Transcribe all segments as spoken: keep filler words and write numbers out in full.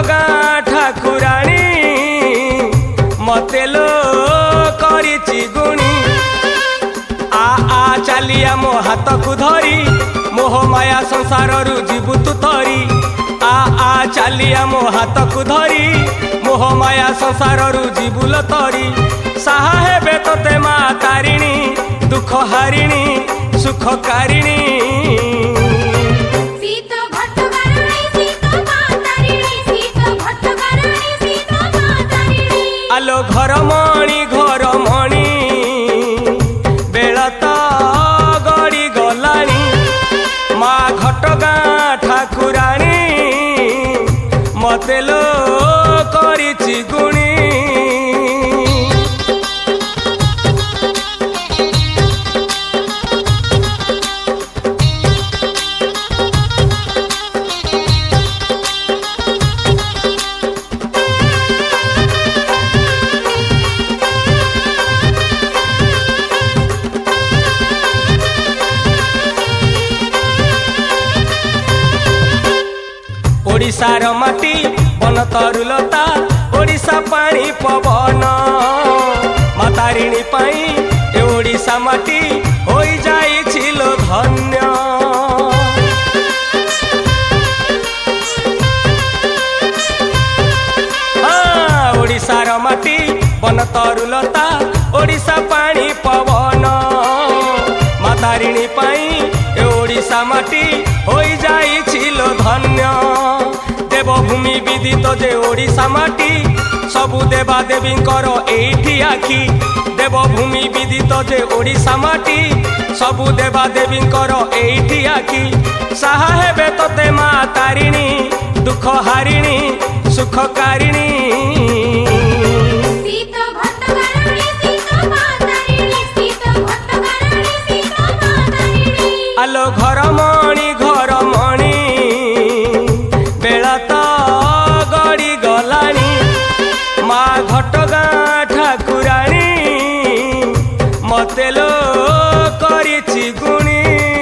घटगाँ ठाकुराणी मते लो करिछि गुणी। आ आ चालिया मो हाथ को धरी मोह माया संसार रु जीवु तू तरी। आ आ चालिया मो हाथ को धरी मोह माया संसार रु जीवुल तरी। साहा हेबे तोते मा तारिणी दुख हारिणी सुख कारिणी। आलो घर मणि घर मणि बेला तो गड़ी गलानी। माँ घटगाँ ठाकुराणी मते लो करिछि गुणी। ओडिशार माटी बन तरुलता ओडिशा पानी पवन। मातारिणी पाई ए ओडिशा माटी होई जाइछि लो धन्य। हाँ ओडिशार माटी बन तरुलता ओडिशा पानी पवन। मातारिणी पाई ए ओडिशा माटी होई जाइछि लो धन्य। देवभूमि विदित जे ओडिशा माटी सबु देवा देवी एठी आखि। देवभूमि विदित जे ओडिशा माटी सबु देवा देवी एठी आखि। साहा हेबे तोते मा तारिणी दुख हारिणी सुख कारिणी। आलो घर मणि घर मणि बेला तो गड़ी गलानी। माँ घटगाँ ठाकुराणी मते लो करिछि गुणी।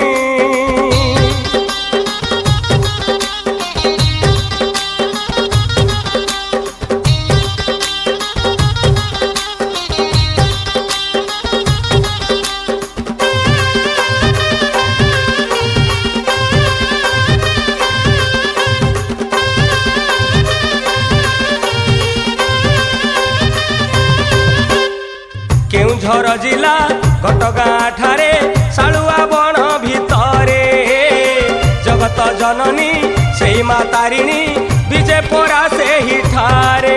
केउझर जिला घटगाँ ठारे सालुआ बण भितरे जगत जननी सेई मा तारिणी विजे परा से ही ठारे।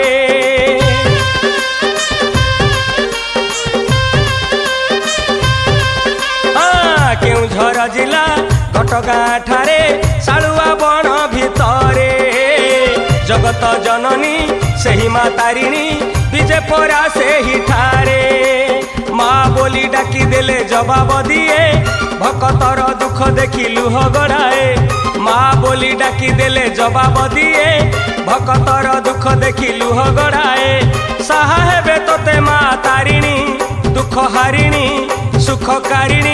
हाँ केउझर जिला घटगाँ ठारे सालुआ बण भितरे जगत जननी सेही मा तारिणी विजे परा से ही ठारे। माँ बोली डाकी देले जवाब दिए भक्तर दुख देखी लुह गड़ाए। माँ बोली डाकी देले जवाब दिए भक्तर दुख देखी लुह गड़ाए। साहा हेबे तोते माँ तारिणी दुख हारिणी सुख कारिणी।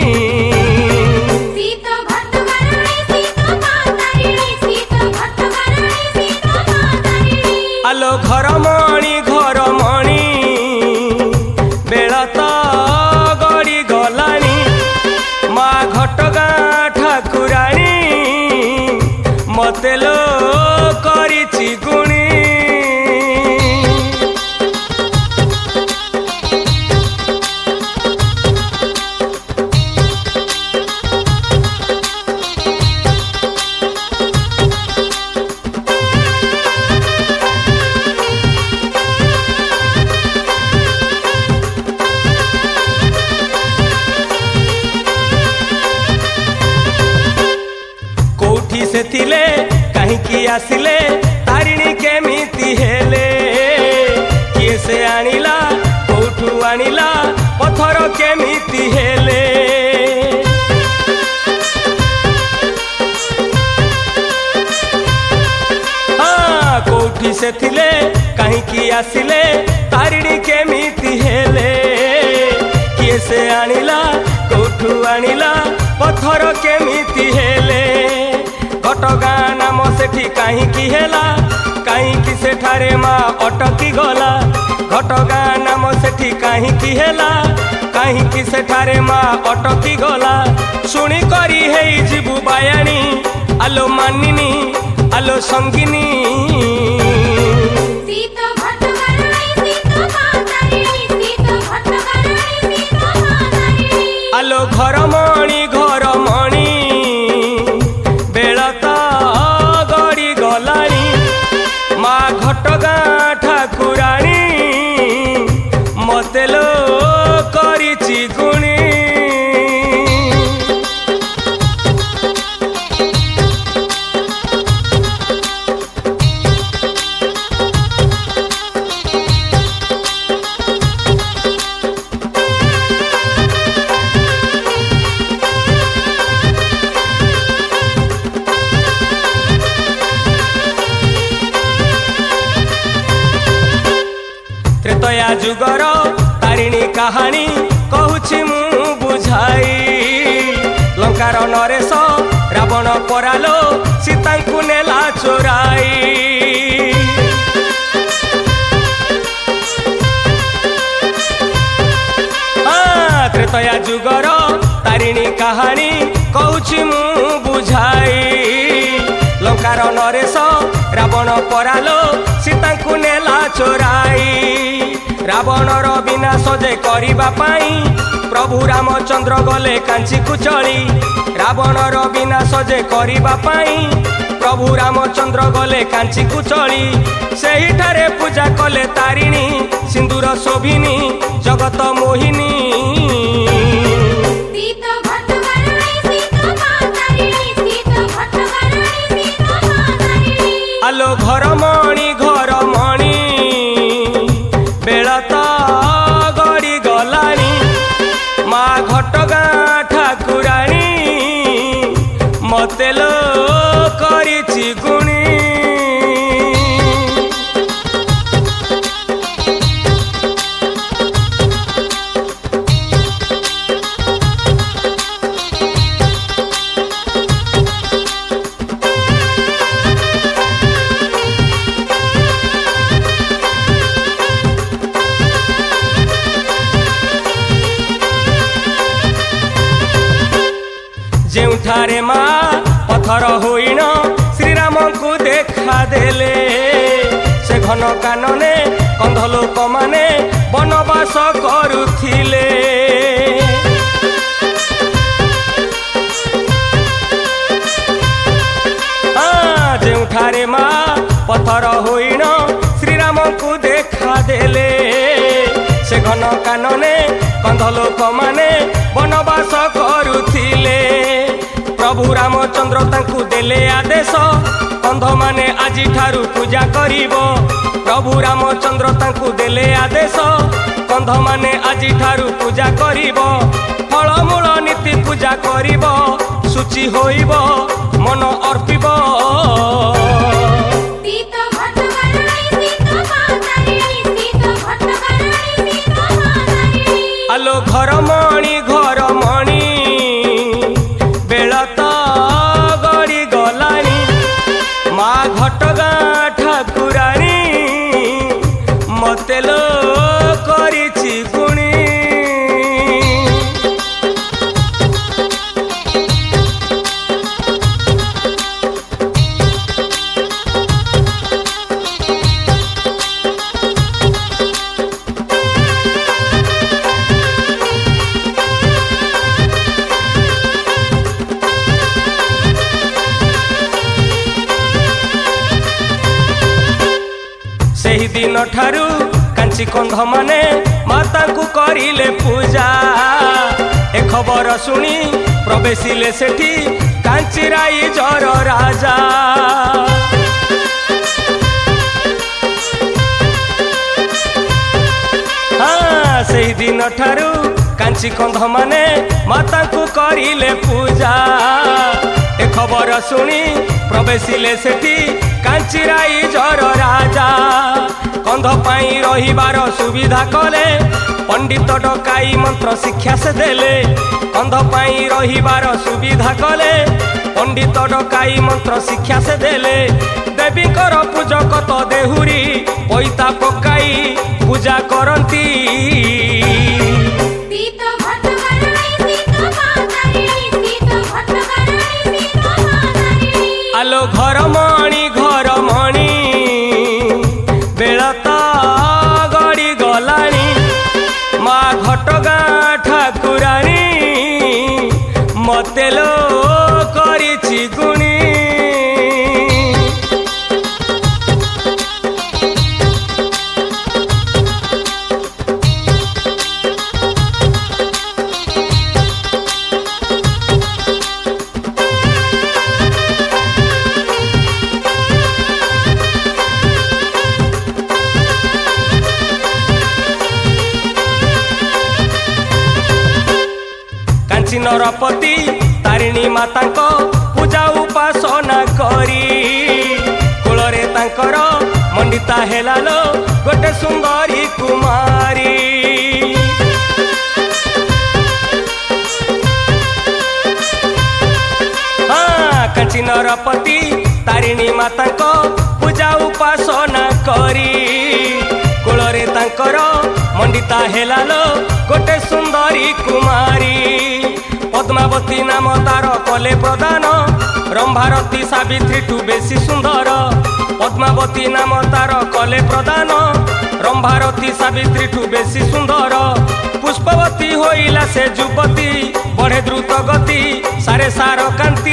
आलो घर मणि घर मणि बेला तो गड़ी गलानी। माँ घटगाँ ठाकुराणी मते लो करिछि गुणी। से थिले कहीं आसिले तारिणी केमिति हेले। किए से आनिला कोठू आनिला पथर केमिति हेले। हाँ कोठी से थिले कहीं आसिले तारिणी केमिति हेले। किए से आनिला कोठू आनिला पथर केमिति हेले। घटगाँ नाम सेठी कहीं हेला कहीं सेठारे माँ अटकी गला घटगाँ नाम सेठी काहींकी हेला काहींकी सेठारे माँ अटकी गला शुणी करी हेई जीवु बायाणी आलो मानिनी आलो संगिनी आलो घरमणी घरमणी बेला तो गड़ी गलाणी माँ घटगाँ ठाकुराणी मते लो करिछि गुणी त्रेतया जुगर तारिणी कहानी कहूछि मु बुझाई लंकार नरेश रावण परालो सीतांकु नेला चोराई हाँ त्रेतया जुगर तारिणी कहानी कहूछि मु बुझाई लंकार नरेश रावण परालो सीतांकु नेला चोराई रावणर विनाश जे करिबा पाई प्रभु रामचंद्र गले कांची को चली रावणर विनाश जे करिबा पाई प्रभु रामचंद्र गले कांची को चली सेही ठारे पूजा कले तारिणी सिंदूर शोभिनी जगत मोहिनी आलो घरमणी घरमणी बेला तो गड़ी गलाणी माँ घटगाँ ठाकुराणी मते लो करिछि गुणी जेउठारे माँ पथर होइण श्रीराम को देखा देले से घन कानने कंध लोक माने वनवास करुथिले जेउठारे माँ पथर होइण श्रीराम को देखा देले से घन कानने कंध लोक माने वनवास करुथिले प्रभु रामचंद्र तांकु देले आदेश कंध माने आजि ठारू पूजा करिबो प्रभु रामचंद्र तांकु देले आदेश कंध माने आजि ठारू पूजा करिबो फलमूल नीति पूजा करिबो शुचि होइबो मन अर्पिबो आलो घरमणी घरमणी बेला तो गड़ी गलाणी माँ घटगाँ ठाकुराणी मते लो करिछि गुणी सेही दिन ठारू कांची कंध माने माता को करिले पूजा ए खबर सुनी प्रवेशिले सेठी कांची राई जर राजा हाँ सेही दिन ठारू कांची कंध माने माता को करिले पूजा ए खबर सुनी प्रवेशिले सेठी कांची राई जर राजा कंध पाई रहिबार सुविधा कले पंडित डकाई मंत्र शिक्षा से देले कंध पाई रहिबार सुविधा कले पंडित डकाई मंत्र शिक्षा से देले देवी कर पूजक तो देहुरी पूजा करती आलो घर मणि घर मणि बेल तो गड़ी गलानी माँ घटगाँ ठाकुराणी मते लो करिछि गुणी नरपति तारिणी माता पूजा उपासना करी कूलरे तांकर मंडिता हेलालो गोटे सुंदरी कुमारी हाँ कांची नरपति तारिणी माता पूजा उपासना करी कूलरे तांकर मंडिता हेलालो गोटे सुंदरी कुमारी पद्मावती नाम तार कले प्रदान रंभारती सावित्री ठू बेसी सुंदर पद्मावती नाम तार कले प्रदान रंभारती सावित्री ठू बेसी सुंदर पुष्पवती होइला से युवती बढ़े द्रुत गति सारे सार कांति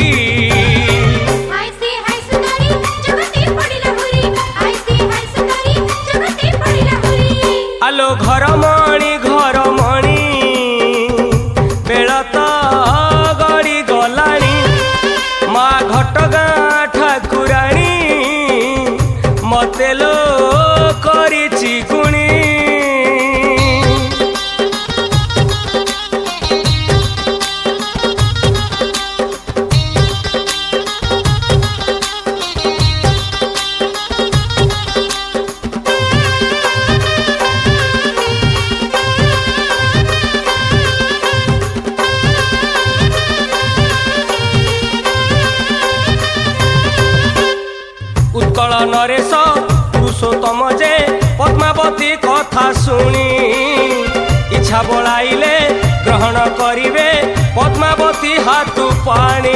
आलो घर मणि घर मणि बेल तो गड़ी गलानी माँ घटगाँ ठाकुराणी मते लो करिछि गुणी उत्कल नरेश पुरुषोत्तम जे पद्मावती कथा शुणी इच्छा बोलाइले ग्रहण करिवे पद्मावती हाथ पानी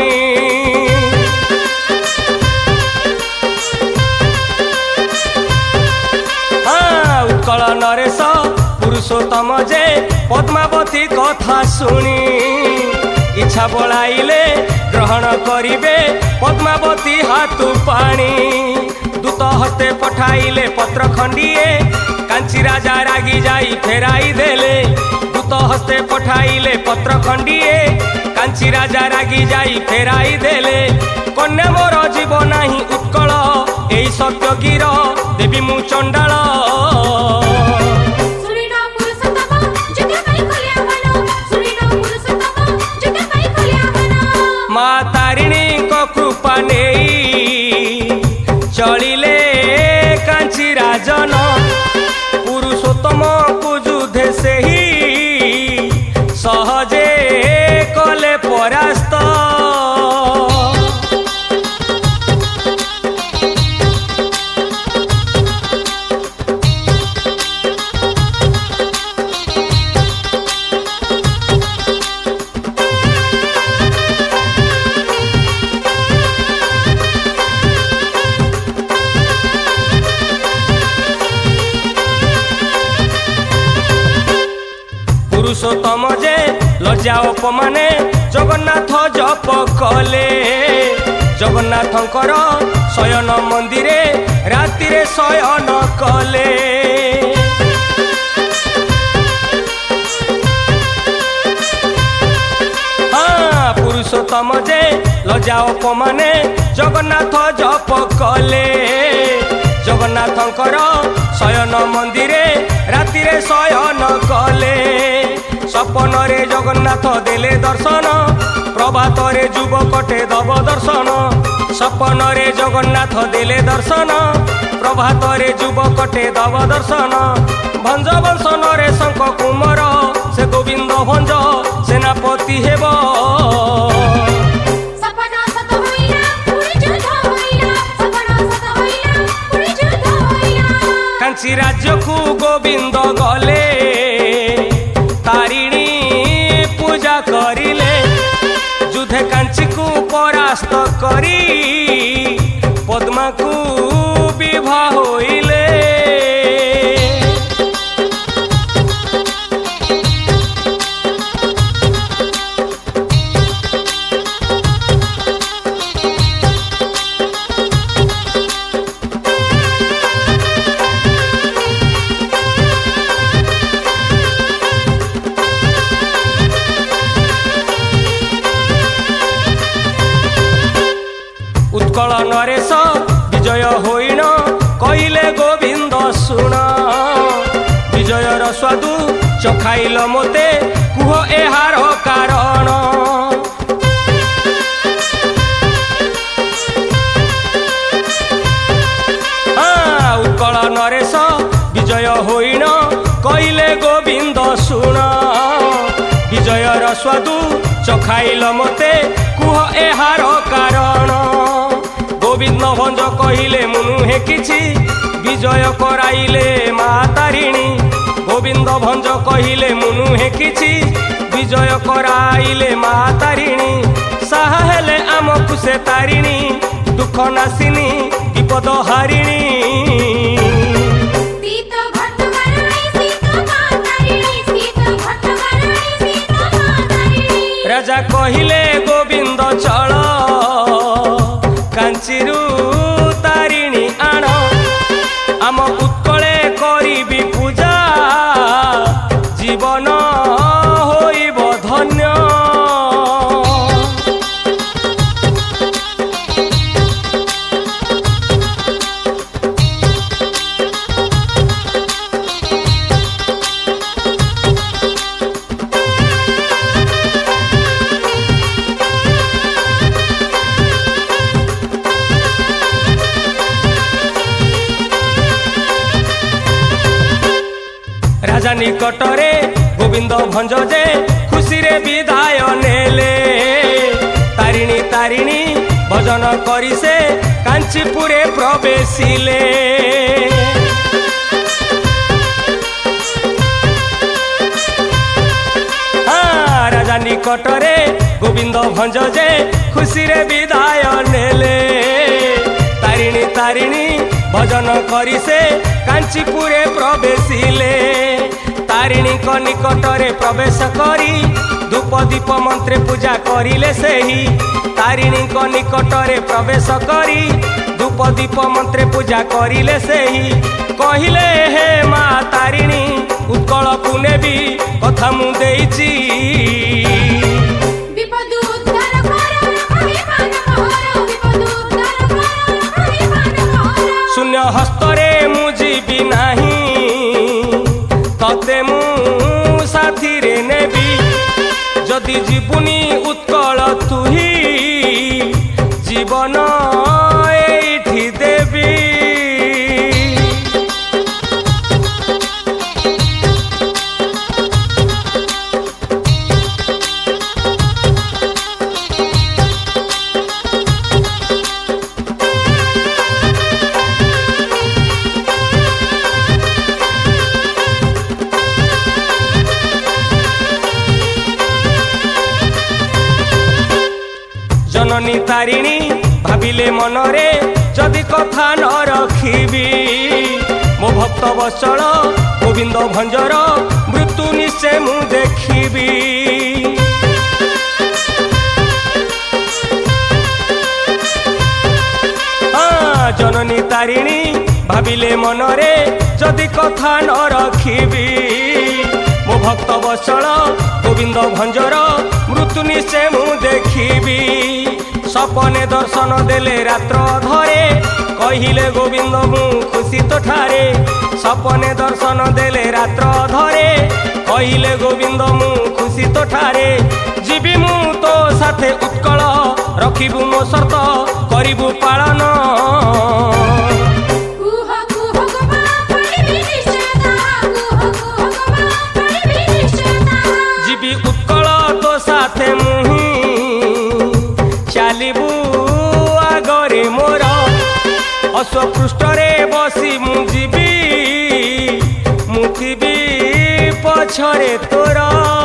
हाँ उत्कल नरेश पुरुषोत्तम जे पद्मावती कथा शुणी इच्छा बोलाइले ग्रहण करिवे पद्मावती हाथ पानी दूत हस्ते पठाइले पत्र खंडिए कांची राजा रागी जाई फेराई देले दूत हस्ते पठाइले पत्र खंडिए कांची राजा रागी जाई फेराई देले कन्या मोर जीव नाही उत्कल एई सत्य गिर देवी मु चंडाल माँ तारिणी को कृपा नहीं चलिले कांची राजन पुरुषोत्तम को युद्धे से ही सहजे कले परास्त पुरुषोत्तम जे लज्जा अपमाने जगन्नाथ जप कले जगन्नाथंकर शयन मंदिरे रातिरे शयन कले हाँ पुरुषोत्तम जे लज्जा अपमाने जगन्नाथ जप कले जगन्नाथंकर शयन मंदिरे रातिरे शयन कले सपन रे जगन्नाथ देले दर्शन प्रभात रे युवकटे दब दर्शन सपन रे जगन्नाथ देले दर्शन प्रभात रे युवकटे दब दर्शन भंज वंश नरेश कुमार से गोविंद भंज सेनापति हेब कांची राज्य को गोविंद गले तारिणी पूजा करिले युद्धे कांची को परास्त करी पद्मा को विवाह होइले। उत्कल नरेश विजय होइण कहिले गोविंद शुण विजयर स्वादु चखाइल मोते कुह एहार कारण। हाँ उत्कल नरेश विजय होइण कहिले गोविंद शुण विजयर स्वादु चखाइल मोते कुह एहार कारण। गोविंद भंज कहिले मुनुहे किछि विजय कराइले मा तारिणी गोविंद भंज कहिले मुनुहे किछि विजय कराइले मा तारिणी साहा हेले आमकु से तारिणी दुख नासिनी विपद हारिणी। राजा कहिले गोविंद चल कांचीरू तारिणी आण आम उत्कले करिबी पूजा जीवन होइब धन्य। राजा निकटरे गोविंद भंज जे खुशी रे विदाय नेले तारिणी तारिणी भजन करी से कांचीपुरे प्रवेशिले। हाँ राजा निकटरे गोविंद भंज जे खुशी रे विदाय नेले तारिणी तारिणी भजन करी से कांचीपुरे प्रवेशिले। तारिणी को निकटरे प्रवेश करी धूप दीप मंत्रे पूजा करिले सेही तारिणी को निकटरे प्रवेश करी धूप दीप मंत्रे पूजा करिले सेही कहिले हे मा तारिणी उत्कल पुने भी कथा मु देइची शून्य हस्तरे मु जीवी नाही तते मु साथी रे नेबी जदि जीवनी उत्कल तुही जीवन एठी देवी। जननी तारिणी भाविले मनरे जदि कथा न रखिबी मो भक्त वत्सल गोविंद भंजर मृत्यु निश्चय मु देखिबी। हाँ जननी तारिणी भाविले मनरे जदि कथा न रखिबी मो भक्त वत्सल गोविंद भंजर मृत्यु निश्चय मु देखिबी। सपने दर्शन देले रात्र धरे कहिले गोविंद मु खुशी तो ठारे सपने दर्शन देले रात्र धरे कहिले गोविंद मु खुशी तो ठारे जीवी मु तो साथे उत्कल रखिबु मो शर्त करिबु पालन। जीवी उत्कल तो साथे मुही चालिबू आगरे मोर अश्वपृष्ठरे बसी मु जीवी पछरे तोर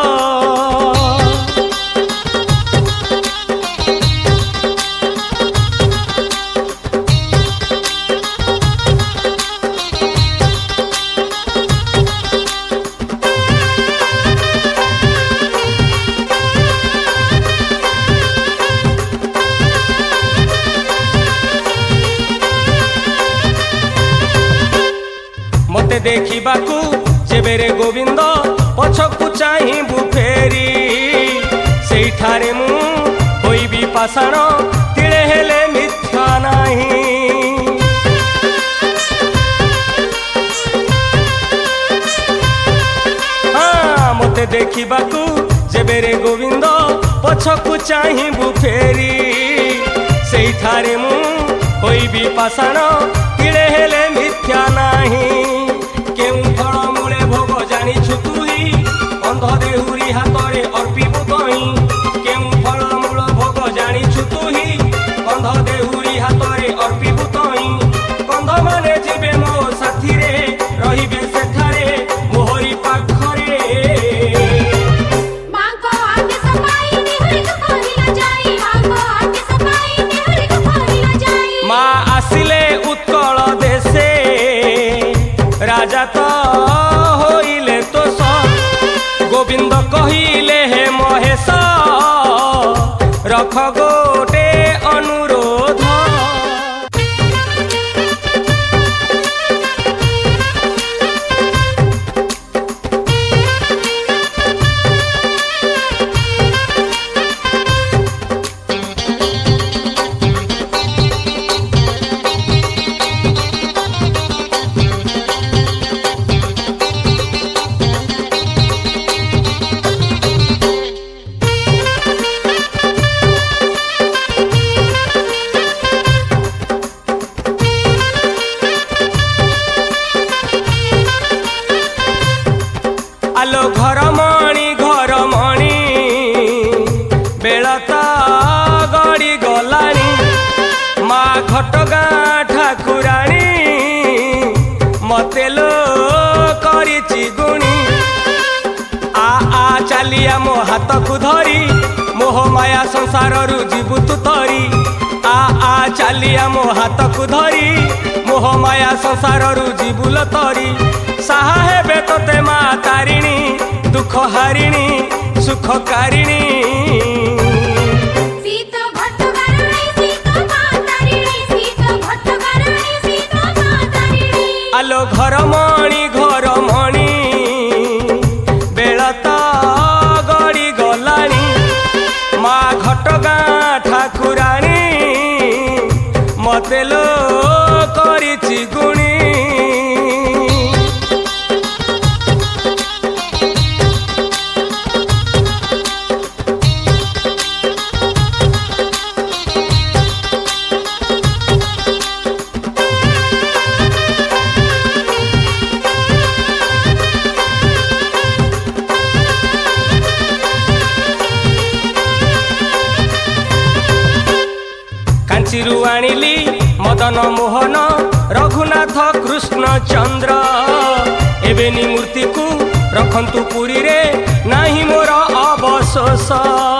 मते देखिबाकू जेबेरे गोविंद पछकू चाहिबू फेरी सेठारे मु होइबी पाषाण तिळे हेले मिथ्या नाही। हाँ मते देखिबाकू जेबेरे गोविंद पछकू चाहिबू फेरी सेठारे मु होइबी पाषाण तिळे हेले मिथ्या नाही। केउ फल मूले भोग जानिछु तुही अंध देहुरी हातरे अर्पिबु तही केउ फल मूल भोग जानिछु तुही अंध देहुरी हातरे अर्पिबु तही कंध माने जीवे मो साथी रे रहिबे सेठारे मोहरी पाखरे मांको आके सपाई नेहुरी को पहिला जाई मांको आके सपाई नेहुरी को पहिला जाई मा आसिले उत्कल देशे राजा तो होइले तो गोविंद कहिले हे महेश रख गोटे अनुरोध आलो घर मणि घर मणि बेलता गड़ी गलानी मा घटगाँ ठाकुराणी मते लो करिछि गुणी आ आ चालिया मो हाथ को धरी मोह माया संसार रु जीवु तू तरी आ आ चालिया मो हाथ को धरी मोह माया संसार रु जीवुल तरी साहा हेबे तोते मा तारिणी दुख हारिणी सुख कारिणी सीता भट्टगारणी सीता मातारिणी सीता भट्टगारणी सीता मातारिणी आलो घर मणि घर मणि बेलता गड़ी गलानी मा घटगाँ ठाकुराणी मते लो करिछि गुणी कांचीरू आनिली मदन मोहन रघुनाथ कृष्ण चंद्र एबेनी मूर्ति को रखंतु पुरी रे नाही मोर अवशोष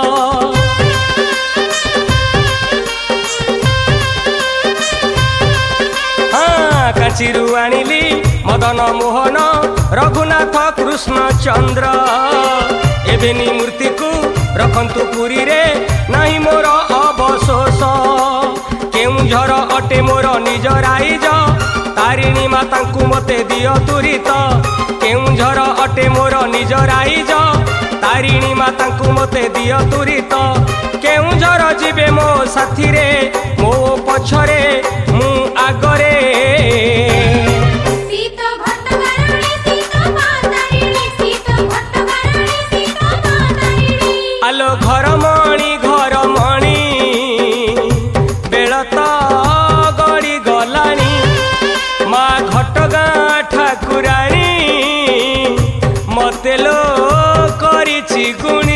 हाँ कांचीरू आनिली मदन मोहन रघुनाथ कृष्ण चंद्र एबेनी मूर्ति को रखंतु पुरी रे नाही मोर अवशोष केउझर अटे मोर निज राइज तारिणी माता को मते दियो तुरित केउझर अटे मोर निज राइज तारिणी माता को मते दियो तुरित केउझर जीवे मो साथी रे मो पछरे मु आगरे सीता भट्टगारणी सीता मातारिणी सीता भट्टगारणी सीता मातारिणी आलो घर मणि घर मणि बेलता गड़ी गलानी मा घटगाँ ठाकुराणी मते लो करिछि गुणी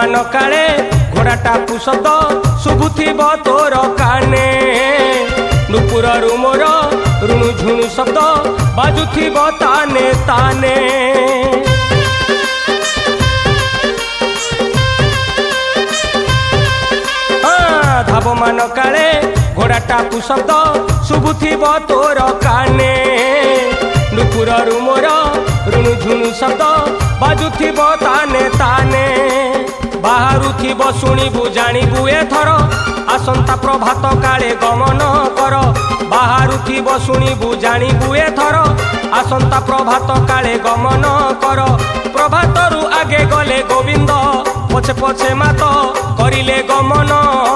मान काले घोड़ाटा पुशब्द शुभुथिब तोर काने नुपुर मोर रुणु झुणु शब्द बाजुथिब ताने ताने धाब मान काले घोड़ाटा पुशब्द शुभुथिब तोर काने नुपुर मोर रुणु झुणु शब्द बाजुथिब ताने ताने बाहरुथिब शुणिबु जानिबु एथर आसंता प्रभात काले गमन कर बाहरुथिब शुणिबु जानिबु एथर आसंता प्रभात काले गमन कर प्रभातरु आगे गले गोविंद पछे पछे मात करिले गमन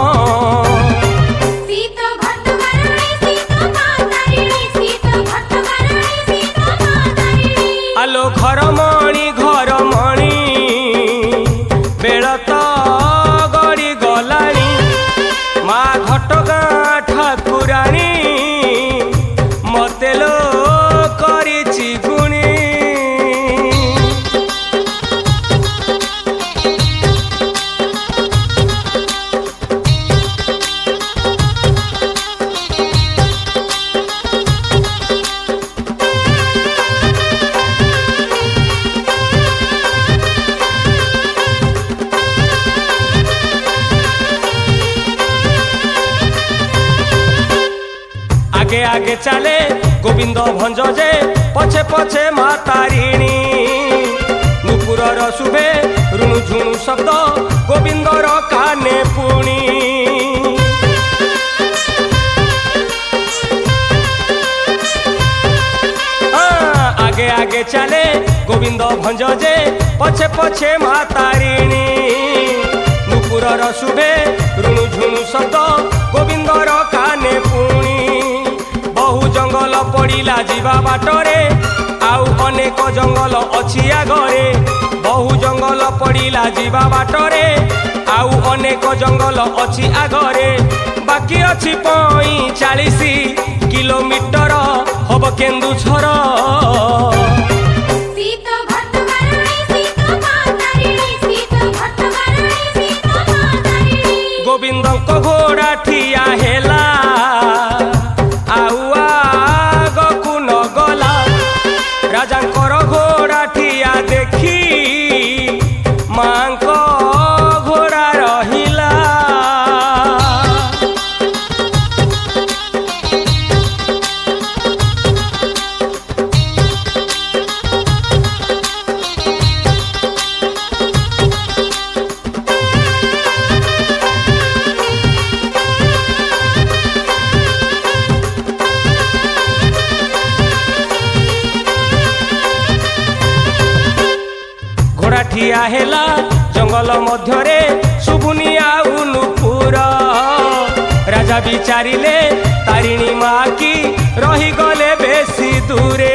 आलो घर मणि घर मणि बेल तो गड़ी गलानी माँ घटगाँ ठाकुराणी मते लो करिछि गुणी आगे आगे चले गोविंद भंज जे पछे पछे मातारिणी नुपुरर शुभे रुणु झुणु शब्द गोविंदर काने पुणी आगे आगे चले गोविंद भंज जे पछे पछे मातारिणी नुपुरर शुभे रुणु झुणु शब्द गोविंदर काने पुणी बहु जंगल पड़िला जीवा बाटरे आउ अनेक जंगल अछि आगरे बहु जंगल पड़िला जीवा बाटरे आउ अनेक जंगल अछि आगरे बाकी अछि पैंतालीस किलोमीटर हब केन्दुझर गोविंद को घोड़ा ठिया हेला राजांकर घोड़ा ठिया देखी माँ को घोड़ा रहिला ठिया हेला जंगल मध्यरे शुभुनी आउ नुपुर राजा विचारिले तारिणी माँ की रही गले बेसी दूरे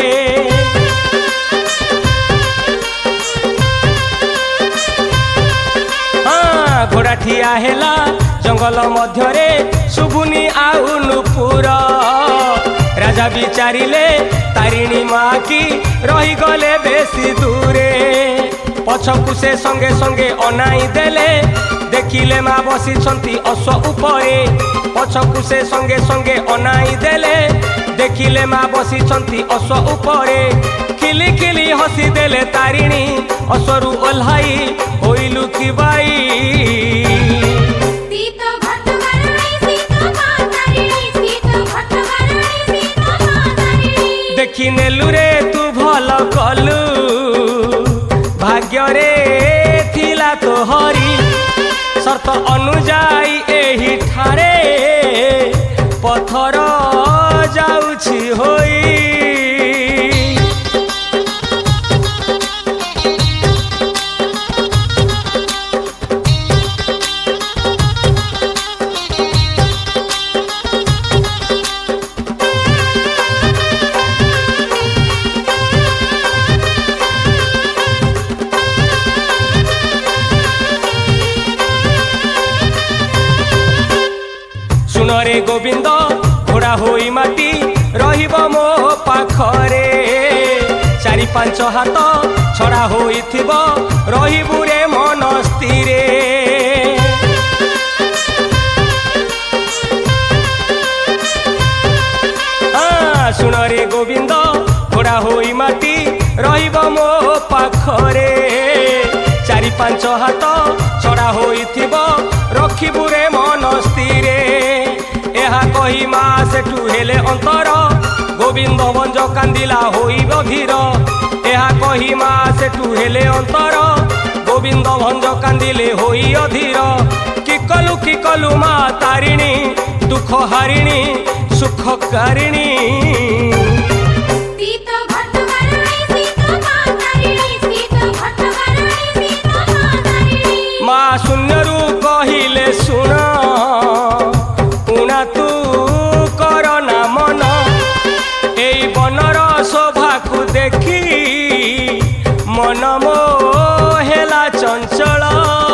हाँ घोड़ा ठिया हेला जंगल मध्यरे शुभुनी आउ नुपुर राजा विचारिले तारिणी माँ की रही गले बेसी दूरे पछकु से संगे संगे अनाई देले देखिले माँ बसी अश्व उपरे पछकु से संगे संगे अनाई देले देखिले माँ बसी अश्व उपरे खिली खिली हसी देले तारिणी अश्वरु ओह्लाई होइलु कि बाई देखि नेलु रे तू भल कलु भाग्य रे थिला तो हरी शर्त अनुजाई एही ठारे पथर जाउछि होई रे गोविंद घोड़ा होई माटी रहिब मो पाखरे चारि पांच हाथ छड़ा होइथिब रहिबु रे मन स्थिर मो पाखरे चारि पांच हाथ छड़ा होइथिब रखिबु रे मन स्थिरे एहा कही मा सेठु हेले अंतर गोविंद भंज कांदिला होइब धीर एहा कही मा सेठु हेले अंतर गोविंद भंज कांदिले होई अधीर कि कलु कि कलु मा तारिणी दुख हारिणी सुख कारिणी मा शून्यरू कहिले सुन उना तू कर ना मन एई बनर शोभा को देखी मन मो हेला चंचल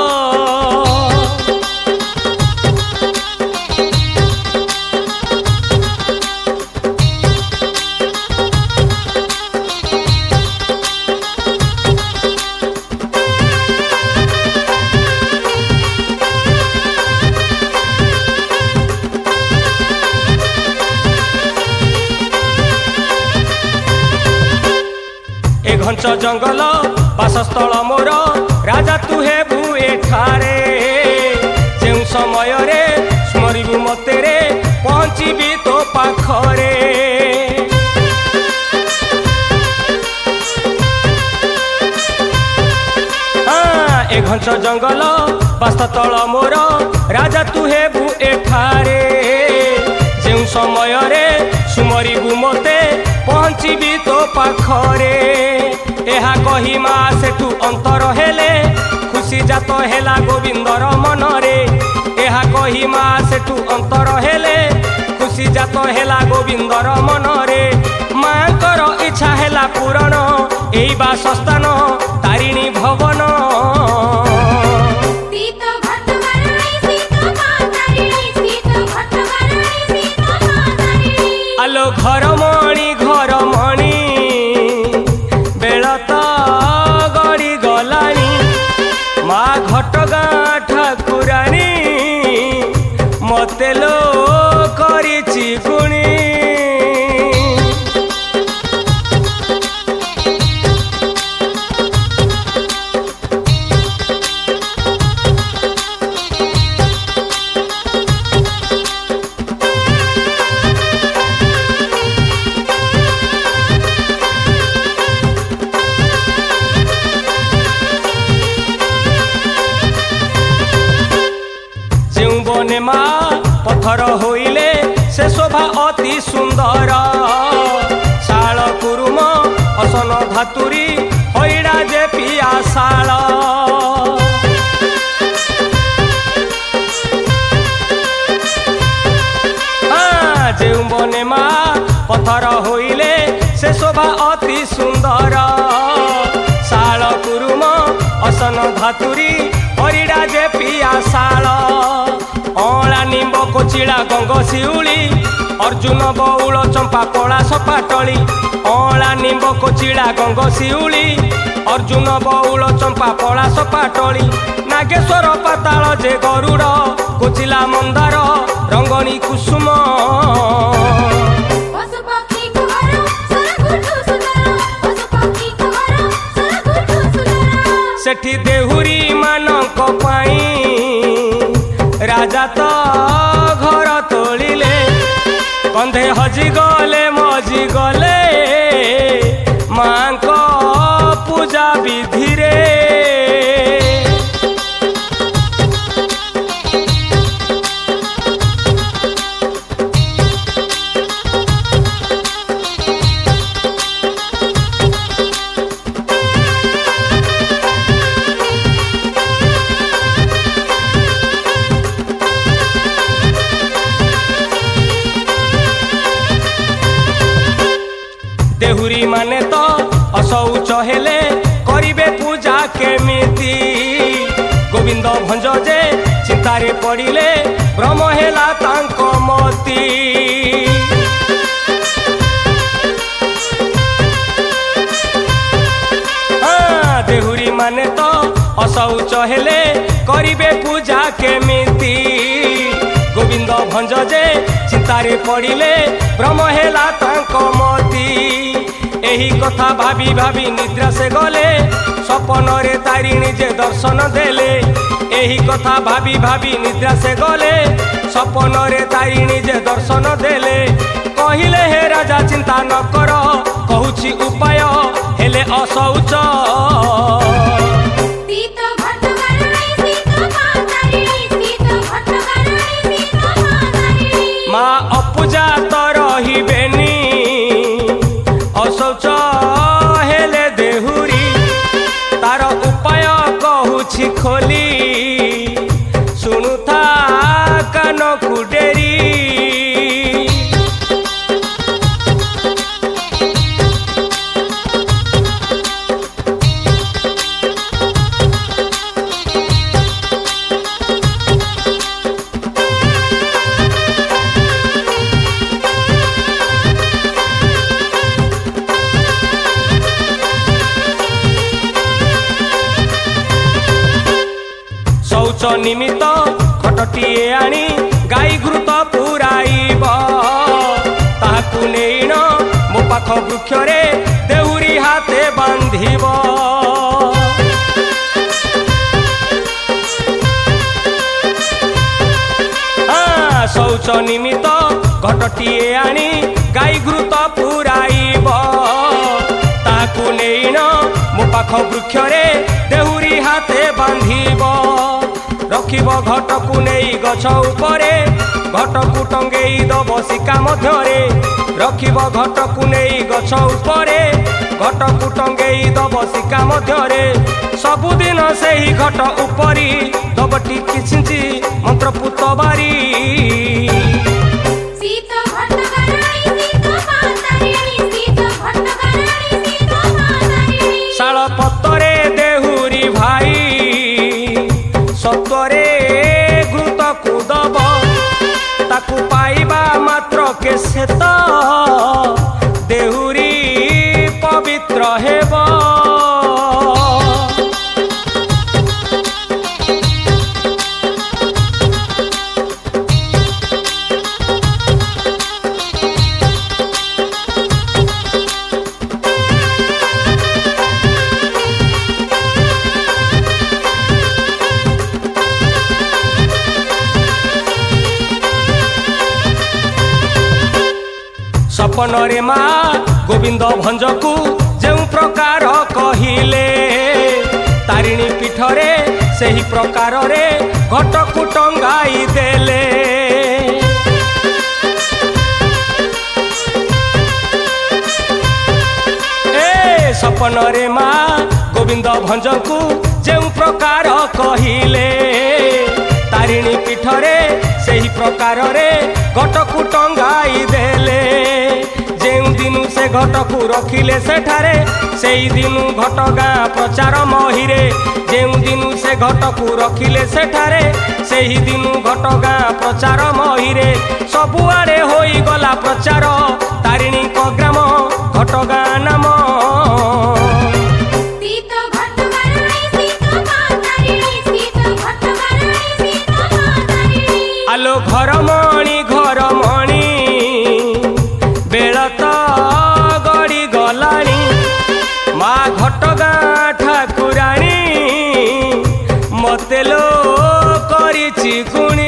घंच जंगल बासस्थल मोर राजा तु हेबु एठारे जे समय रे स्मरिबु मते रे पहुँचीबी तो पाखरे हाँ ए घंच जंगल बासस्थल मोर राजा तु हेबु एठारे जे समय रे सुमरिबु मते पहुँचीबी तो पाखरे एहा कही मा सेठु अंतर हेले खुशी जात हेला गोविंदर मनरे एहा कही मा सेठु अंतर हेले खुशी जात हेला गोविंदर मनरे मांकर इच्छा हेला पूरण एई बासस्थान तारिणी भवन आलो घर मणि घर मणि बेलता गड़ी गलानी मा घटगाँ ठाकुरानी मते लो करिछि गुणी बने मा पत्थर होइले से शोभा अति सुंदर शाल कुरुम असन धातुरी हैड़ा जे पिया शाल हाँ जे बने मा पत्थर होइले से शोभा अति सुंदर शाल कुरुम असन धातुरी हरिड़ा जे पिया शाल अला निम्ब कोचिला गंग शिउली अर्जुन बउल चंपा कला सपाटली अला निम्ब कोचिला गंग शिउली अर्जुन बउल चंपा कला सपाटली नागेश्वर पाताल जे गरुड़ कोचिला मंदार रंगनी कुसुम सेठी देहुरी मानक पाई राजा तो घर तोलिले कंधे हजी गले मजी गले मां को पूजा विधि रे देहुरी माने तो असौच हेले करिबे पूजा केमिति गोविंद भंज जे चिंतारे पड़िले ब्रह्म हेला तांको मती हाँ देहुरी माने तो असौच हेले करिबे पूजा केमिति गोविंद भंज जे चिंतारे पड़िले ब्रह्म हेला तांको मती एही कथा भाबी भाबी निद्रा से गले सपन रे तारिणी जे दर्शन देले एही कथा भाबी भाबी निद्रा से गले सपन रे तारिणी जे दर्शन देले कहिले हे राजा चिंता न कर कहूची उपाय हेले असौच माँ अपूजा तो रहिबेनी असौच हेले देहुरी तार उपाय कहूची खोली सुनुथा कान कुडेरी शौच निमित्त खटटिए आनी गाई घृत पुराइब ताहाकु नेइन मो पाख वृक्ष रे देउरी हाथे बांधिब शौच निमित्त घटटिए आनी गाई घृत पुराइब ताहाकु नेइन मो पाख वृक्ष रे देउरी हाथे बांधिब रखिब घटकु नहीं गछ उपरे घटकु टंगेई दब शिका मध्यरे रखिब घटकु नहीं गछ उपरे घटकु टंगेई दब शिका मध्यरे सबुदिन सेही घट उपरी दबटी किछिंची मंत्र पुत बारी शाल पत्तरे देहुरी भाई सत्वरे घृत कुदब ताकु पाइबा मात्र के सेत देहुरी पवित्र हेब सपन रे माँ गोविंद भंजकु जो प्रकार कहिले तारिणी पीठरे सही प्रकार रे घटकु टंगाई देले ए सपन रे माँ गोविंद भंजकु जो प्रकार कहिले तारिणी पीठरे सही प्रकार रे घटकु टंगाई देले जेउ दिनु से घटकु रखिले सेठारे सेई दिनु घट गाँ प्रचार महिरे जेउ दिनु से घटकु रखिले सेठारे सेही दिनु घट गाँ प्रचार महिरे सबुआड़े होई गला प्रचार तारिणी को ग्राम घट गाँ नाम आलो घर मणि घर मणि बेल तो गड़ी गलानी माँ घटगाँ ठाकुराणी मते लो करिछि गुणी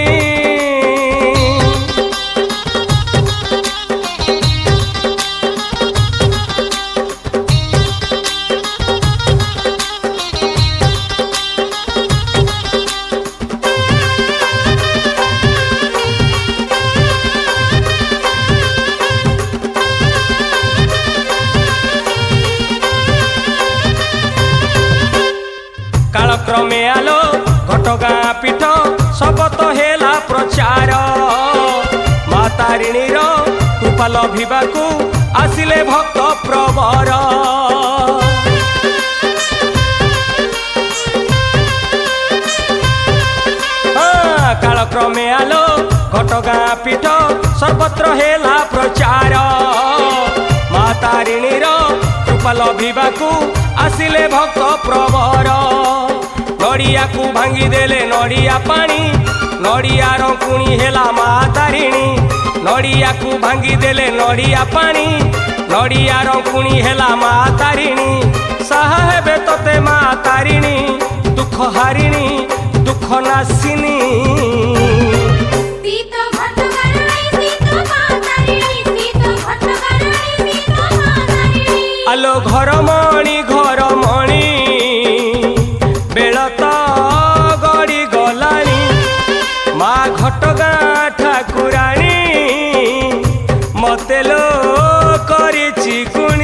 कालक्रमे आलो घटगाँ पीठ सबत हेला प्रचार माँ तारिणीर कृपा लभिबाकू आसिले भक्त प्रवर कालक्रमे आलो घटगाँ पीठ सर्वत्र हेला प्रचार माँ तारिणीर कृपा लभिबाकू आसिले भक्त प्रवर नड़िया को भांगी देले नड़िया पानी नड़िया रंकुणी हेला माँ तारिणी नड़िया को भांगी देले नड़िया पानी नड़िया रंकुणी हेला मा तारिणी साहा हेबे तोते मा तारिणी दुख हारिणी दुख नासिनी सीतो भट्टकारणी सीतो मातारिणी सीतो भट्टकारणी सीतो मातारिणी आलो घर मणि घर मणि बेल तो गड़ी गलानी मा घटगाँ ठाकुराणी मते लो करिछि गुणी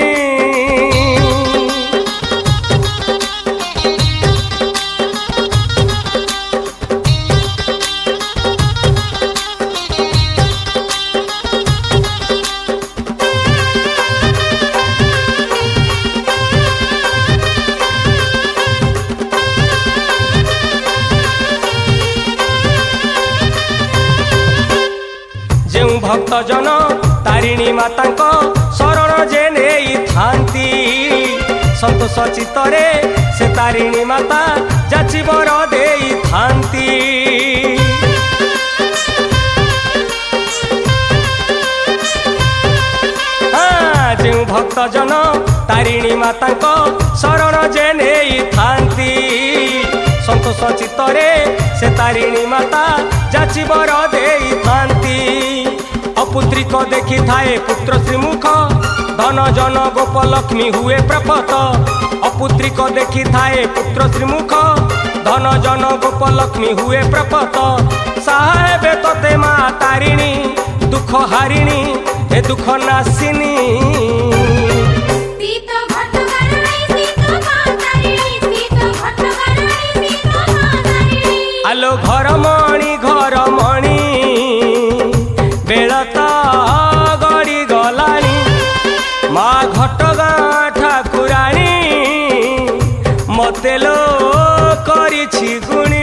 भक्त जन तारिणी माता शरण जे नहीं थांती संतोष चित्तरे से तारिणी माता जाची बर देई थांती हाँ जो भक्त जन तारिणी माता शरण जे नहीं थांती संतोष चित्तरे से तारिणी माता जाची बर देई थांती अपुत्रिक देखी थाए पुत्र श्रीमुख धन जन गोपलक्ष्मी हुए प्रपत अपुत्रिक देखी थाए पुत्र श्रीमुख धन जन गोपलक्ष्मी हुए प्रपत साहेबे तोते मा तारिणी दुख हारिणी ए दुख नासिनी सीतो भट्टकारणी सीतो मातारिणी सीतो भट्टकारणी सीतो मातारिणी आलो घर मणि घर मणि बेल तो गड़ी गलानी मा घटगाँ ठाकुराणी मते लो करिछि गुणी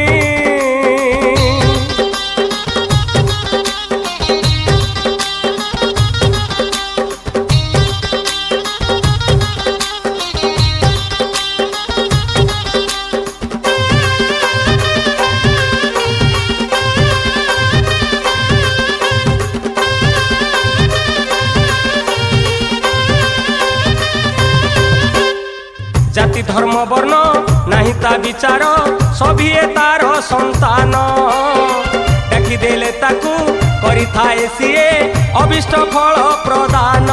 जाति धर्म वर्ण नहीं ता विचार सभिए तार संतान डाकी देले ताकू करि थाए सिए अभिष्ट फल प्रदान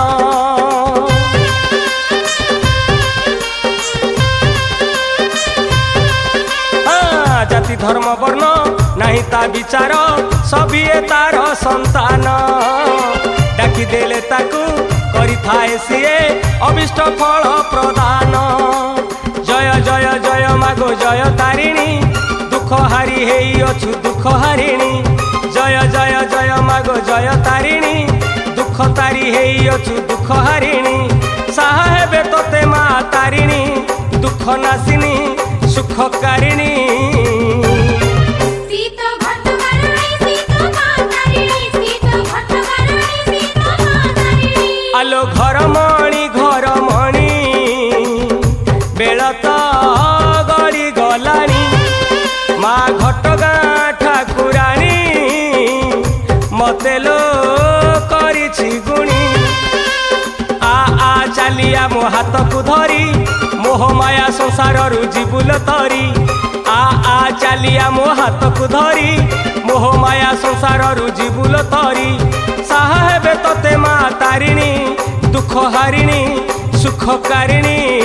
हाँ, जाति धर्म वर्ण नहीं ता विचार सभिए तार संतान डाकी देले ताकू करि थाए सिए अभिष्ट फल प्रदान जय जय जय मागो जय तारिणी दुख हारी हेई अछु दुख हारिणी जय जय जय मागो जय तारिणी दुख तारी हेई अछु दुख हारिणी साहा हेबे तोते मा तारिणी दुख नासिनी सुख कारिणी सीतो भट्टकारणी सीतो मातारिणी सीतो भट्टकारणी सीतो मातारिणी आलो घर मणि घर मणि बेल तो गड़ी गलानी मा घटगाँ ठाकुराणी मते लो करिछि गुणी आ आ चालिया मो हाथ को धरी मोह माया संसार रु जीवुल तरी आ आ चालिया मो हाथ को धरी मोह माया संसार रु जीवुल तरी साहा हेबे तोते मा तारिणी दुख हारिणी सुख कारिणी